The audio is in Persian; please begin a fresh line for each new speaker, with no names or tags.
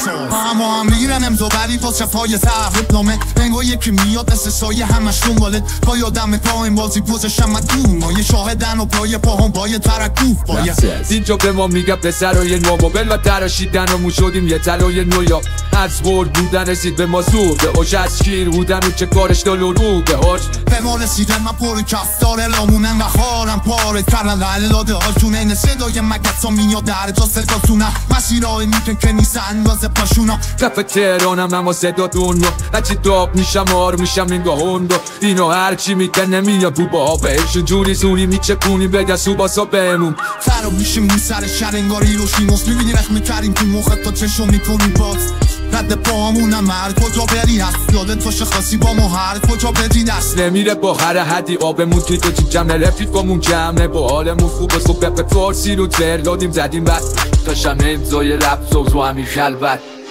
اما هم میگیرن امضا بری پاس شفای زهر نامه انگار یکی میاد مثل سایه همش دنبالت با یادم پایم بازی پوزشم مدوم ما یه شاهدن و پای پاهم با یه ترکوف
اینجا به ما میگه پسرای نوموبل و تراشیدن و مو شدیم یه تلای نویا از برد بودن رسید به ما زود به اوش از شیر بودن و چه کارش دلو رو به هاش
به ما رسیدن من پر کفتار لامونم و خارم پاره کردن علاده هاشون این صدای مگت ها میاد در تا صداتونم مسیرهای میکن که نیست اندازه پاشونا
کف تهرانم اما صدا دنیا هرچی داب میشم آر میشم اینگاه هندو اینو هرچی میکن نمیاد رو با بهشون جونی زونی میچکونی بگه سوباسا بهمون
خراب میشیم اون سر شهر انگاری روشینوس میبینی رخ میکریم تو مخت تا چشم میکنیم باز رد پاهمونم هر کجا بری هست یادت باشه خاصی با ما هر کجا بدی دست
نمیره با هر حدی آبمون توی تو چی جمع رفیقمون جمعه با حالمون خوب صبح به فارسی رو تر دادیم زدیم بس تاشم امضای رب سوز و همین خلوت